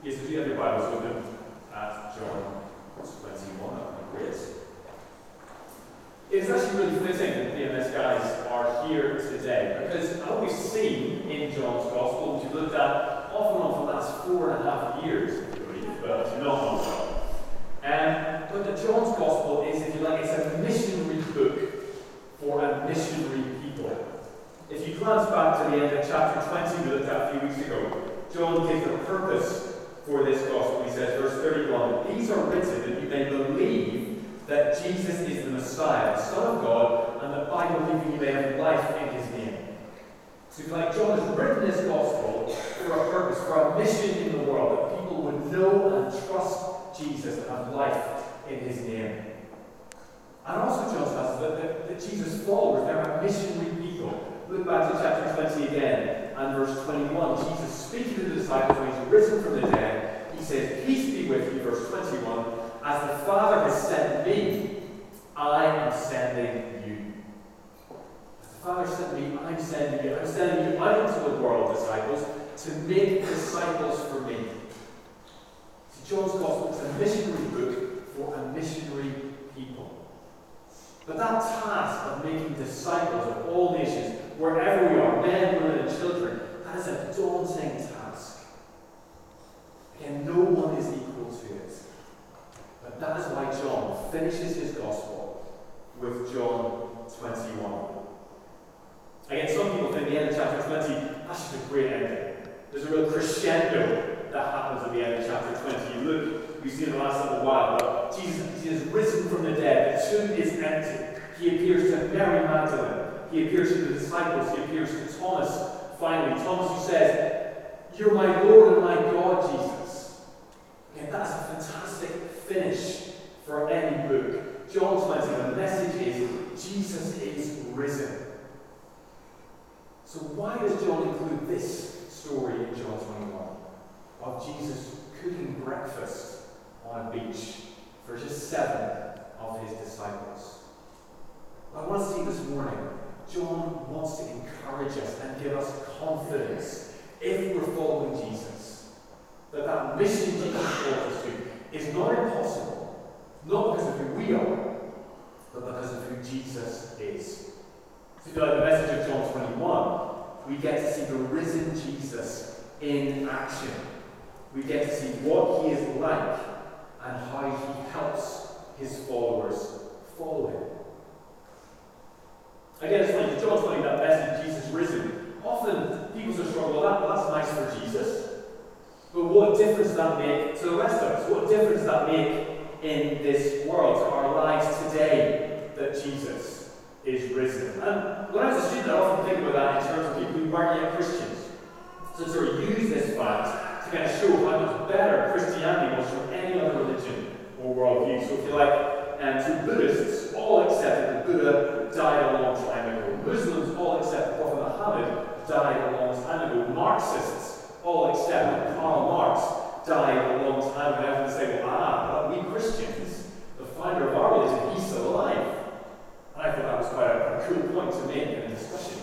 Yes, if you have your Bibles open at John 21, that would be great. It's actually really fitting that the BMS guys are here today, because what we've seen in John's Gospel, which we've looked at off and on for the last 4.5 years, I believe, but if you're not on so. But the John's Gospel is, if you like, it's a missionary book for a missionary people. If you glance back to the end of chapter 20 we looked at a few weeks ago, John gives the purpose for this gospel. He says, verse 31, "These are written that you may believe that Jesus is the Messiah, the Son of God, and that by believing you may have life in his name." So if you like, John has written this gospel for a purpose, for a mission in the world, that people would know and trust Jesus and have life in his name. And also John tells us that Jesus' followers, they're a missionary people. Look back to chapter 20 again, and verse 21. Jesus speaking to the disciples when he's risen from the dead, he says, "Peace be with you," verse 21, "as the Father has sent me, I am sending you." As the Father sent me, I'm sending you. I'm sending you out into the world, disciples, to make disciples for me. See, John's Gospel is a missionary book for a missionary people. But that task of making disciples of all nations, wherever we are, men, women, and children, that is a daunting task. Again, no one is equal to it. But that is why John finishes his gospel with John 21. Again, some people think the end of chapter 20, that's just a great ending. There's a real crescendo that happens at the end of chapter 20. You look, we've seen in the last little while, but Jesus is risen from the dead. The tomb is empty. He appears to Mary Magdalene. He appears to the disciples. He appears to Thomas. Finally, Thomas who says, "You're my Lord and my God, Jesus." Again, that's a fantastic finish for any book. John 20, the message is, Jesus is risen. So why does John include this story in John 21? Of Jesus cooking breakfast on a beach for just 7 of his disciples. I want to see this morning, John wants to encourage us and give us confidence if we're following Jesus, that mission Jesus calls us to is not impossible, not because of who we are, but because of who Jesus is. So if you like the message of John 21, we get to see the risen Jesus in action. We get to see what he is like and how he helps his followers follow him. Again, it's funny, John's funny, that message, Jesus risen. Often people sort of struggle, well, that's nice for Jesus. But what difference does that make to the rest of us? What difference does that make in this world, to our lives today, that Jesus is risen? And when I was a student, I often think about that in terms of people who weren't yet Christians. So sort of use this fact to kind of show how much better Christianity was from any other religion or worldview. So if you like, to Buddhists, all accept that Buddha died a long time ago. Muslims all accept that Prophet Muhammad died a long time ago. Marxists all accept that Karl Marx died a long time ago. And everyone say, well, but we Christians, the founder of our religion, he's still alive. And I thought that was quite a cool point to make in a discussion.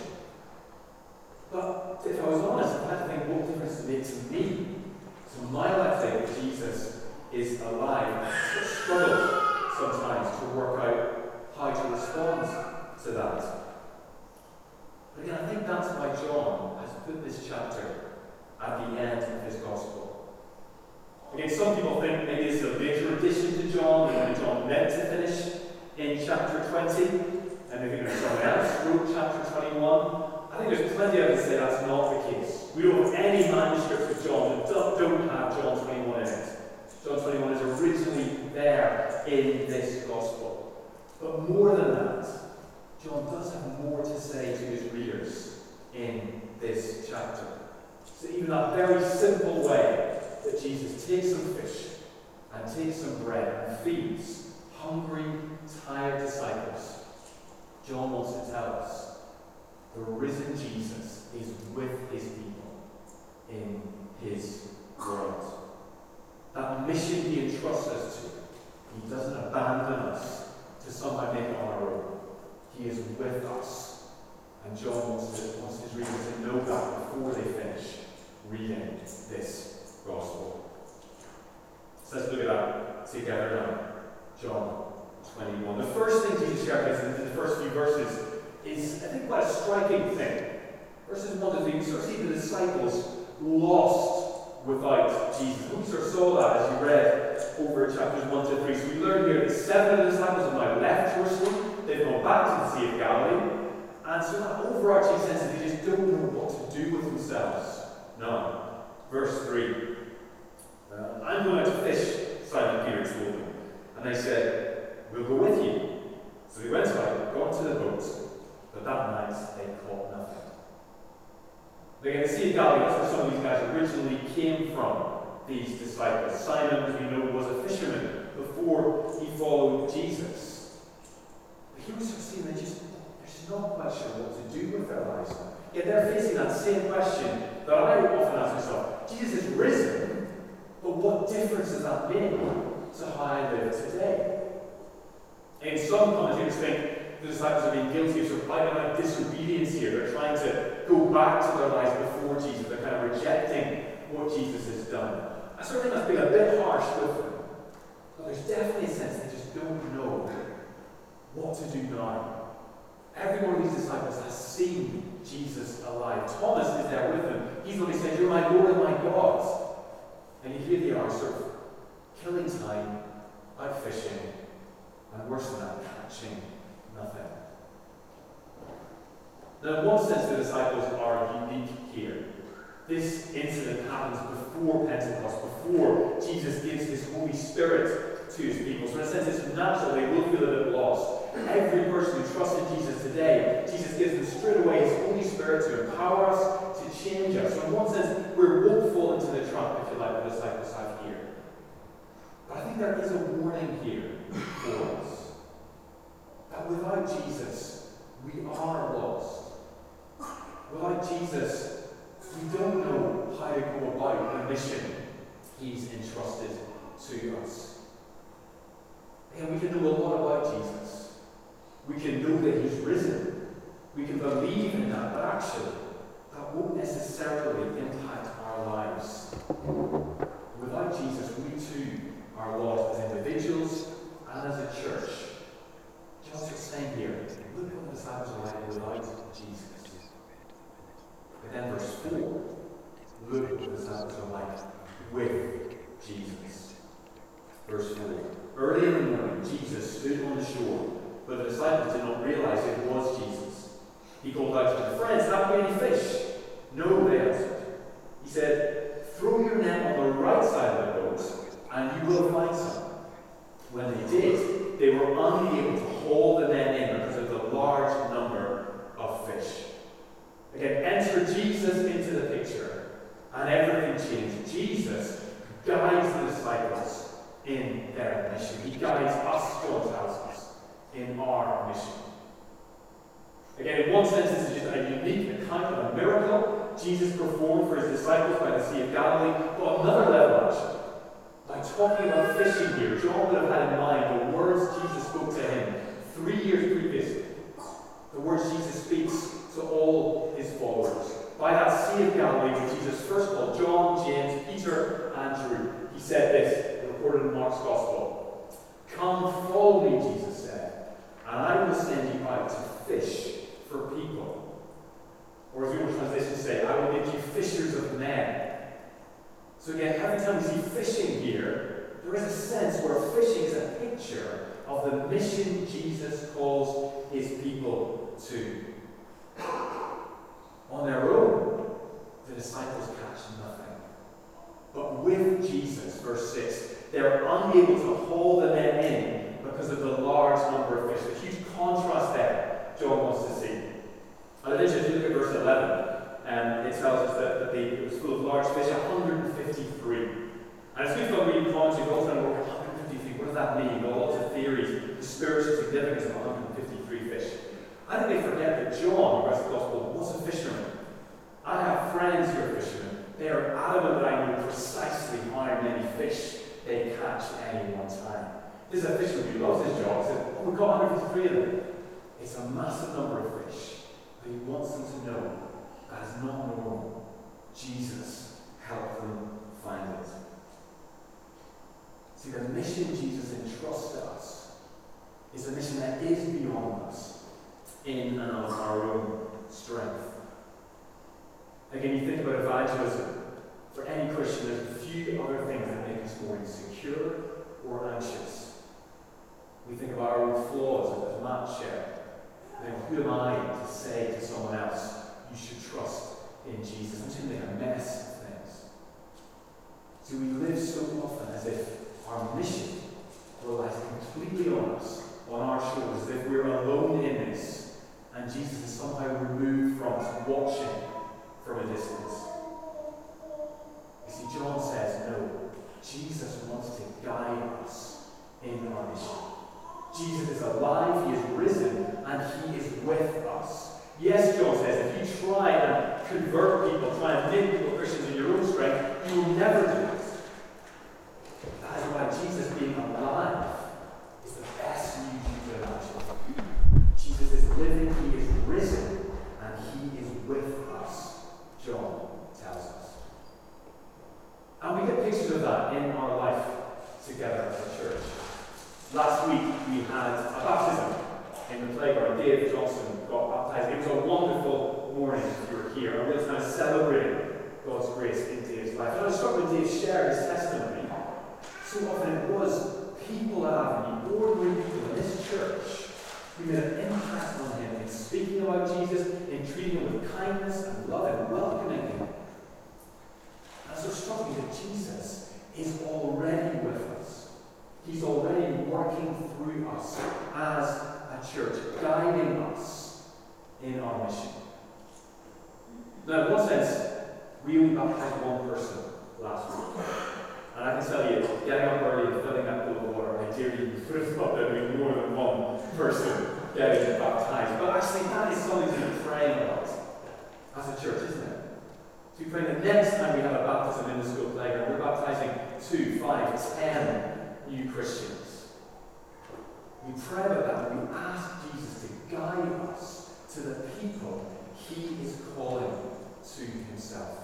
But if I was honest, I had to think, what difference does it make to me? So my life today, that Jesus is alive, I struggle sometimes to work out how to respond to that. But again, I think that's why John has put this chapter at the end of his gospel. Again, some people think maybe it's a later addition to John, and John meant to finish in chapter 20, and maybe there's someone else wrote chapter 21. I think there's plenty of evidence to say that's not the case. We don't have any manuscripts of John that don't have John 21 in it. John 21 is originally there in this gospel. But more than that, John does have more to say to his readers in this chapter. So even that very simple way that Jesus takes some fish and takes some bread and feeds hungry, tired disciples, John wants to tell us the risen Jesus is with his people in his world. That mission he entrusts us to, he doesn't abandon us to somehow make it on our own. He is with us. And John wants his readers to know that before they finish reading this gospel. disciples lost without Jesus. We sort of saw that as you read over chapters 1 to 3. So we learned here that 7 of the disciples have now left Jerusalem. They've gone back to the Sea of Galilee. And so that overarching sense that they just don't know what to do with themselves. No. Verse 3. I'm going out to fish, Simon Peter told them. And they said, we'll go with you. So they went out, got into the boat, but that night they caught nothing. Again, the Sea of Galilee, that's where some of these guys originally came from, these disciples. Simon, as we know, was a fisherman before he followed Jesus. But he was sort of seeing they're just not quite sure what to do with their lives now. Yet they're facing that same question that I often ask myself. Jesus is risen, but what difference does that make to how I live today? In some commentators think the disciples are being guilty of sort of outright disobedience here. They're trying to go back to their lives before Jesus. They're kind of rejecting what Jesus has done. I sort of think that's being a bit harsh with them. But there's definitely a sense they just don't know what to do now. Every one of these disciples has seen Jesus alive. Thomas is there with them. He's the one who says, you're my Lord and my God. And here they are, sort of killing time, out fishing, and worse than that, catching nothing. Now, in one sense, the disciples are unique here. This incident happens before Pentecost, before Jesus gives his Holy Spirit to his people. So in a sense, it's natural they will feel a bit lost. Every person who trusts in Jesus today, Jesus gives them straight away his Holy Spirit to empower us, to change us. So in one sense, we won't fall into the trap, if you like, the disciples have here. But I think there is a warning here for us. That without Jesus, we are lost. Without Jesus, we don't know how to go about the mission he's entrusted to us. And we can know a lot about Jesus. We can know that he's risen. We can believe in that, but actually, that won't necessarily impact our lives. Without Jesus, we too are lost as individuals and as a church. Just saying here, look what the disciples are like without Jesus. But then verse 4, look what the disciples are like with Jesus. Verse 4, early in the morning, Jesus stood on the shore, but the disciples did not realize it was Jesus. He called out to them, friends, have we any fish? No, they answered. He said, throw your net on the right side of the boat, and you will find some. When they did, they were unable to haul the net in because of the large number of fish. Again, enter Jesus into the picture, and everything changed. Jesus guides the disciples in their mission. He guides us, John tells us, in our mission. Again, in one sense, this is just a unique account of a miracle Jesus performed for his disciples by the Sea of Galilee. But on another level, actually, by talking about fishing here, John would have had in mind the words Jesus spoke to him 3 years previously. The words Jesus speaks to all his followers. By that Sea of Galilee, when Jesus first called John, James, Peter, Andrew, he said this, recorded in Mark's Gospel. Come, follow me, Jesus said, and I will send you out to fish for people. Or as the English translations say, I will make you fishers of men. So again, every time we see fishing here, there is a sense where fishing is a picture of the mission Jesus calls his people to. On their own, the disciples catch nothing. But with Jesus, verse 6, they're unable to haul the net in because of the large number of fish. A huge contrast there John wants to see. And then if you look at verse 11, it tells us that it was full of large fish, 153. And it's good for reading comments, you've all trying to work out 153, what does that mean? There are lots of theories, the spiritual significance of 153 fish. I think they forget that John, who writes the Gospel, was a fisherman. I have friends who are fishermen. They are adamant that I know precisely how many fish they catch at any one time. This is a fisherman who loves his job. He says, oh, we've got 153 of them. It's a massive number of fish. But he wants them to know that is not normal. Jesus helped them find it. See, the mission Jesus entrusts to us is a mission that is beyond us in and of our own strength. Again, you think about evangelism. For any Christian, there's a few other things that make us more insecure or anxious. We think about our own flaws, as Matt shared. Then who am I to say to someone else, you should trust in Jesus? I'm just going to make a mess of things. So we live so often as if our mission relies completely on us, on our shoulders, as if we're alone in this, and Jesus is somehow removed from us, watching from a distance. You see, John says, no, Jesus wants to guide us in our mission. Jesus is alive, he is risen, and he is with us. Yes, John says, if you try and convert people, try and make people Christians in your own strength, you will never do it. That is why Jesus being alive is the best news you can imagine. Jesus is living, he is risen, and he is with us, John tells us. And we get pictures of that in our life together as a church. Last week we had a baptism in the playground. Dave Johnson got baptized. It was a wonderful morning if you were here. And we were kind of celebrating God's grace in Dave's life. And I was struck when Dave shared his testimony. So often it was people at Avenue, ordinary people in this church, who made an impact on him in speaking about Jesus, in treating him with kindness and love and welcoming him. And so it struck me that Jesus is already with us. He's already working through us as a church, guiding us in our mission. Now, in one sense, we only baptized one person last week. And I can tell you, getting up early and filling that pool of water, I dare you would have thought there would be more than one person getting baptized. But actually, that is something to be praying about as a church, isn't it? So we pray that next time we have a baptism in the school playground, we're baptizing 2, 5, 10 new Christians. We pray about that and we ask Jesus to guide us to the people he is calling to himself.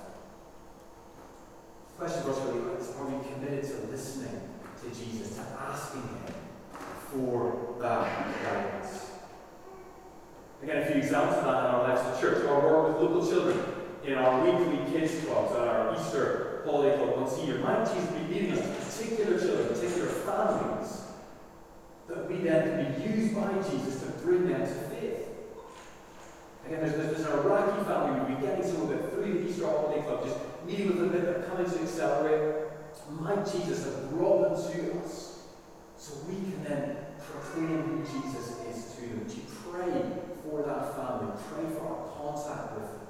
The question for us really is, are we committed to listening to Jesus, to asking him for that guidance? Again, a few examples of that in our lives at church. Our work with local children, in our weekly kids clubs, and our Easter holiday club once a year. Might Jesus be leading us to particular children, particular families, that we then can be used by Jesus to bring them to faith? Again, there's an Iraqi family we'll be getting to a bit through the Easter holiday club, just meeting with a bit of coming to accelerate. Might Jesus have brought them to us so we can then proclaim who Jesus is to them? Would you pray for that family? Pray for our contact with them.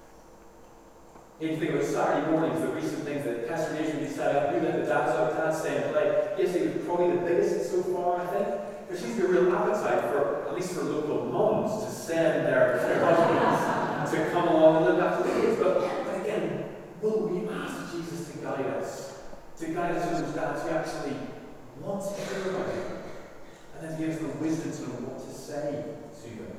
If you think about Saturday mornings, the recent things that Pastor Nation set up, we let the dads out, dads stay and play. Yesterday was probably the biggest so far, I think. There seems to be a real appetite for, at least for local mums, to send their husbands to come along and look after the kids. But again, will we ask Jesus to guide us? To guide us to those dads who actually want to hear about him, and then give us the wisdom to know what to say to them.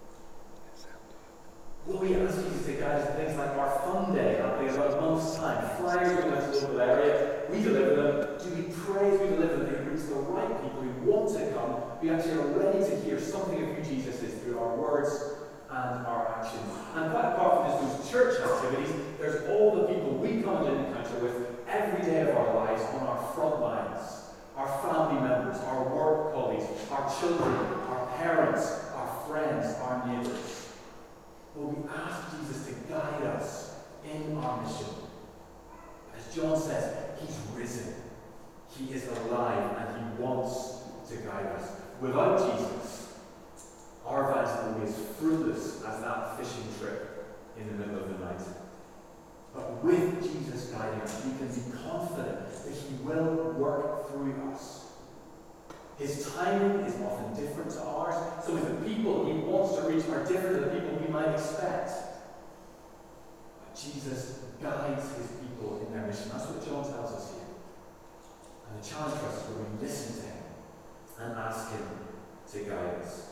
Will we ask Jesus to guide us to things like our fun day happening in about a month's time? Flyers going out to the local area, we deliver them. Do we pray as we deliver them they reach the right people who want to come? We actually are ready to hear something of who Jesus is through our words and our actions. And quite apart from just those church activities, there's all the people we come and encounter with every day of our lives on our front lines. Our family members, our work colleagues, our children, our parents, our friends, our neighbours. Will we ask Jesus to guide us in our mission? As John says, he's risen. He is alive and he wants to guide us. Without Jesus, our evangelism will be as fruitless as that fishing trip in the middle of the night. But with Jesus guiding us, we can be confident that he will work through us. His timing is often different to ours. So the people he wants to reach are different to the people we might expect. But Jesus guides his people in their mission. That's what John tells us here. And the challenge for us is when we listen to him and ask him to guide us.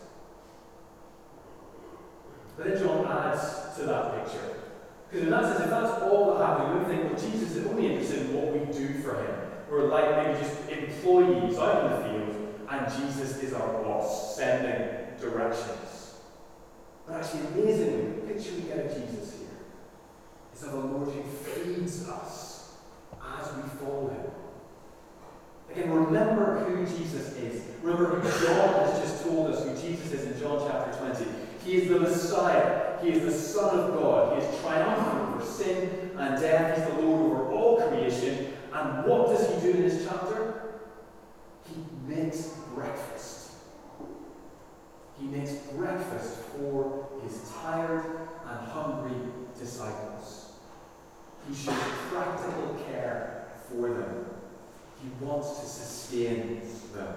But then John adds to that picture. Because in that sense, if that's all that happened, we would think, well, Jesus is only interested in what we do for him. We're like maybe just employees out in the field, and Jesus is our boss, sending directions. But actually, amazingly, the picture we get of Jesus here is is of a Lord who feeds us as we follow him. Again, remember who Jesus is. Remember who John has just told us who Jesus is in John chapter 20. He is the Messiah. He is the Son of God. He is triumphant over sin and death. He's the Lord over all creation. And what does he do in this chapter? He makes breakfast. He makes breakfast for his tired and hungry disciples. He shows practical care for them. He wants to sustain them.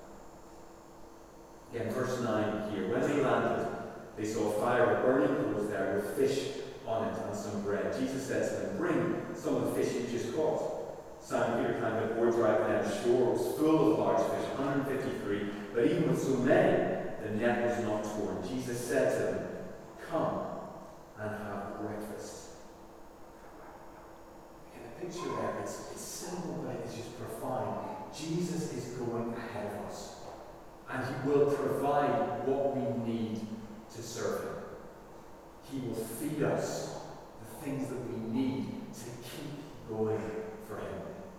Again, verse 9 here. When they landed, they saw a fire of burning coals there with fish on it and some bread. Jesus said to them, "Bring some of the fish you just caught." Simon Peter climbed aboard, driving down the shore. It was full of large fish, 153. But even with so many, the net was not torn. Jesus said to them, "Come and have breakfast." And the picture there, it's simple, but it's just profound. Jesus is going ahead of us, and he will provide what we need to serve him. He will feed us the things that we need to keep going for him.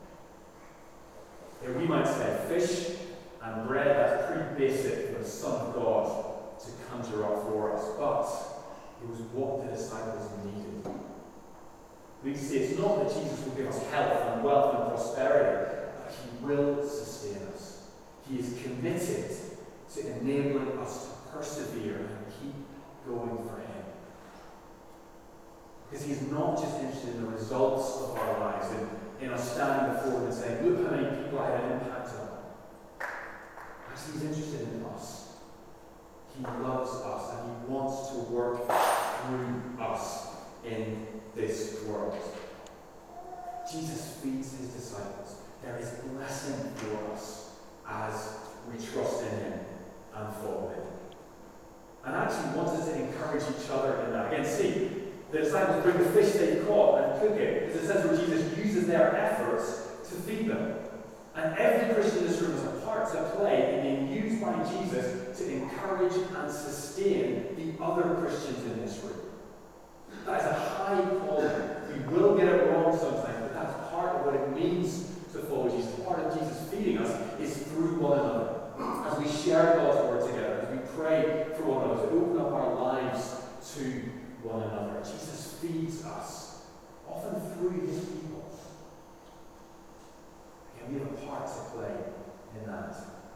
Here we might say fish and bread, that's pretty basic for the Son of God to conjure up for us, but it was what the disciples needed. We can see it's not that Jesus will give us health and wealth and prosperity, but he will sustain us. He is committed to enabling us to persevere and keep going for him. Because he's not just interested in the results of our lives, in us standing before him and saying, "Look how many people I had an impact on." Actually, he's interested in us. He loves us and he wants to work through us in this world. Jesus feeds his disciples. There is blessing for us as we trust in him and follow him. And actually wants us to encourage each other in that. Again, see, the disciples bring the fish they caught and cook it. It's a sense where Jesus uses their efforts to feed them. And every Christian in this room has a part to play in being used by Jesus to encourage and sustain the other Christians in this room. That is a high calling. We will get it wrong sometimes, but that's part of what it means to follow Jesus. Part of Jesus feeding us is through one another. As we share God's word together, as we pray for one another, to open up our lives to one another. Jesus feeds us, often through his people. Again, we have a part to play in that.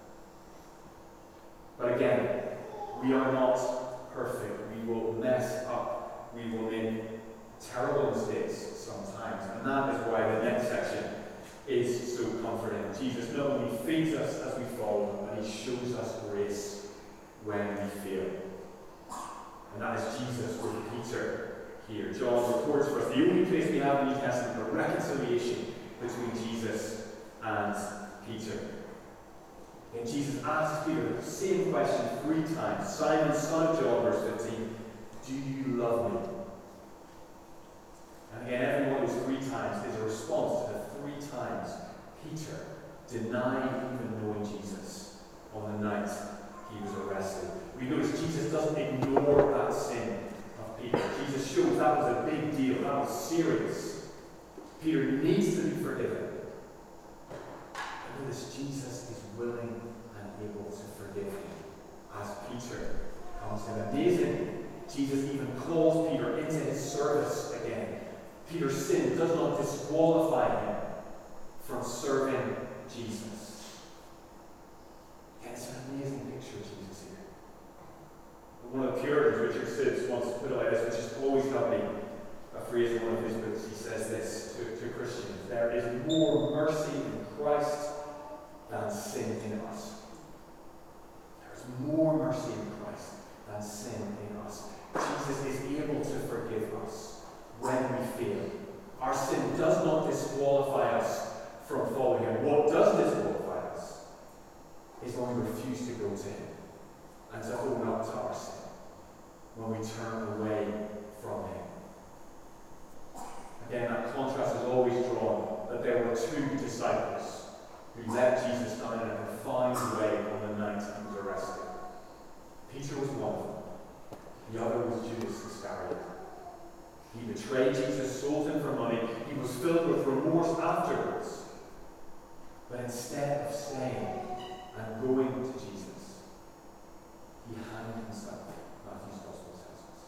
But again, we are not perfect. We will mess up. We will make terrible mistakes sometimes. And that is why the next section is so comforting. Jesus not only feeds us as we follow him, but he shows us grace when we fail. And that is Jesus with Peter here. John records for us the only place we have in the New Testament for reconciliation between Jesus and Peter. And Jesus asks Peter the same question 3 times. Simon, son of John, verse 15, "Do you love me?" And again, every one of those 3 times is a response to the 3 times Peter denied even knowing Jesus on the night he was arrested. We notice Jesus doesn't ignore that sin of Peter. Jesus shows that was a big deal. That was serious. Peter needs to be forgiven. And notice Jesus is willing and able to forgive him as Peter comes to him. Amazing. Jesus even calls Peter into his service again. Peter's sin does not disqualify him from serving Jesus. And it's an amazing picture of Jesus here. One of the Puritans, Richard Sibbes, once put it like this, which has always got me, a phrase in one of his books. He says this to Christians: "There is more mercy in Christ than sin in us." There is more mercy in Christ than sin in us. Jesus is able to forgive us when we fail. Our sin does not disqualify us from following him. What does disqualify us is when we refuse to go to him and to own up to our sin, when we turn away from him. Again, that contrast is always drawn that there were 2 disciples who let Jesus down in a profound way on the night he was arrested. Peter was one of them. The other was Judas Iscariot. He betrayed Jesus, sold him for money. He was filled with remorse afterwards. But instead of staying and going to Jesus, he hanged himself, Matthew's Gospel tells us.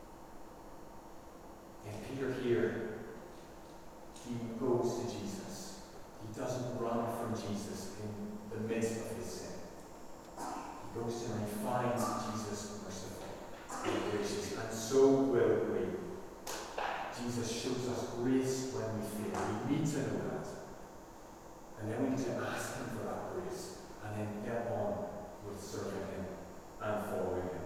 And Peter here, he goes to Jesus. He doesn't run from Jesus in the midst of his sin. He goes to him and he finds Jesus merciful and gracious, and so will we. Jesus shows us grace when we fail. We need to know that. And then we need to ask him for that grace, and then get on with serving him and following him.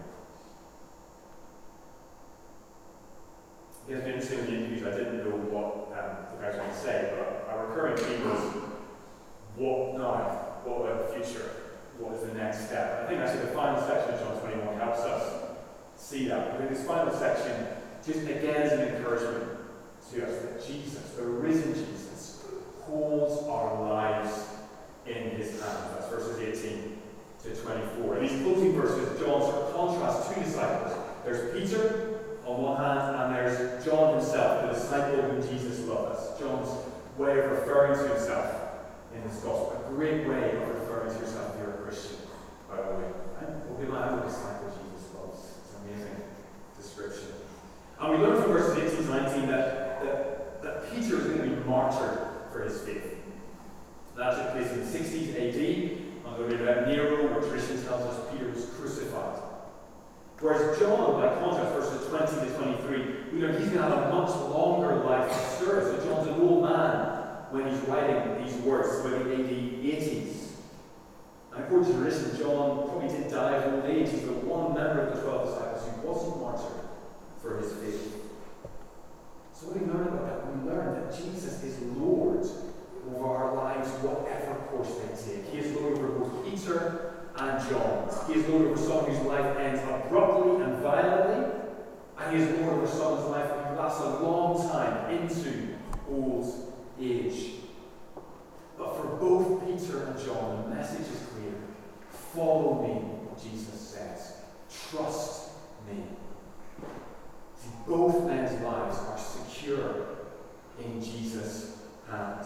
It's been interesting in the interviews. I didn't know what the guys were going to say, but our recurring theme was, what now? What about the future? What is the next step? I think actually the final section of John 21 helps us see that. Because this final section just again is an encouragement to us that Jesus, the risen Jesus, holds our lives in his hands. That's verses 18 to 24. In these closing verses, John sort of contrasts two disciples. There's Peter on one hand, and there's John himself, the disciple whom Jesus loved us. John's way of referring to himself in his gospel. A great way of referring to yourself if you're a Christian, by the way. I'm a disciple Jesus loves. It's an amazing description. And we learn from verses 18 to 19 that Peter is going to be martyred for his faith. That took place in 60 AD, under the reign of Nero, where tradition tells us Peter was crucified. Whereas John, by contrast, verses 20 to 23, we learn he's going to have a much longer life to serve. So John's an old man when he's writing these words, about the AD 80s. And according to tradition, John probably didn't die of old age. He's the one member of the 12 disciples who wasn't martyred for his faith. So what do we learn about that? We learn that Jesus is Lord over our lives, whatever course they take. He is Lord over both Peter and John. He is Lord over someone whose life ends abruptly and violently, and he is Lord over someone's life who lasts a long time into old age. But for both Peter and John, the message is clear. Follow me, Jesus says. Trust me. See, both men's lives are secure in Jesus' hands.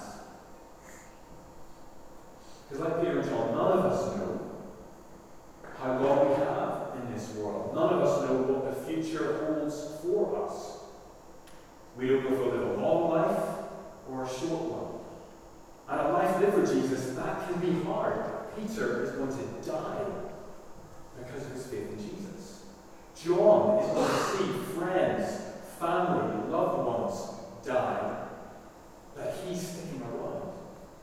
Because like Peter and John, none of us know how long we have in this world. None of us know what the future holds for us. We don't know if we'll live a long life or a short one. And a life lived for Jesus, that can be hard. Peter is going to die because of his faith in Jesus. John is going to see friends, family, loved ones die, but he's sticking around.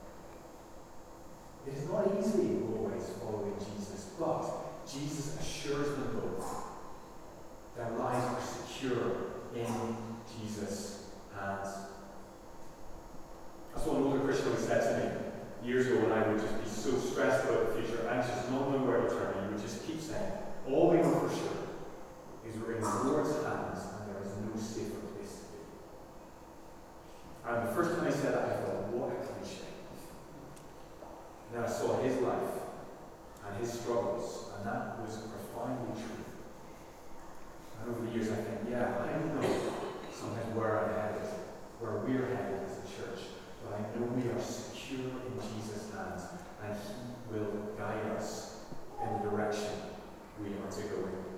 It is not easy always following Jesus, but Jesus assures them both their lives are secure in Jesus' hands. That's what an older Christian always said to me years ago when I would just be so stressed about the future, anxious, not knowing where to turn. He would just keep saying, all we know for sure is we're in the Lord's hands and there is no safer place to be. And the first time I said that, I thought, what a cliche. And then I saw his life and his struggles, and that was profoundly true. And over the years I think, yeah, I don't know sometimes where I'm headed, where we're headed as a church, but I know we are secure in Jesus' hands, and he will guide us in the direction we are to go in.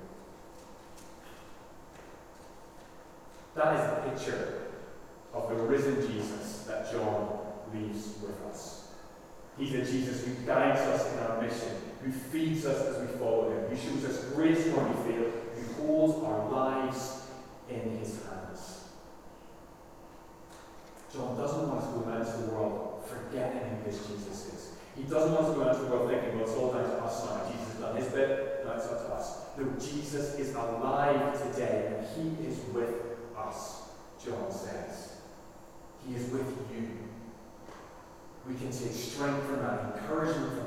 That is the picture of the risen Jesus that John leaves with us. He's a Jesus who guides us in our mission, who feeds us as we follow him, who shows us grace when we fail, who holds our lives in his hands. John doesn't want us to go out into the world forgetting who this Jesus is. He doesn't want us to go out into the world thinking, well, it's all down to us now. Jesus has done his bit, now it's up to us. No, Jesus is alive today, and he is with us, John says. He is with you. We can take strength from that, encouragement from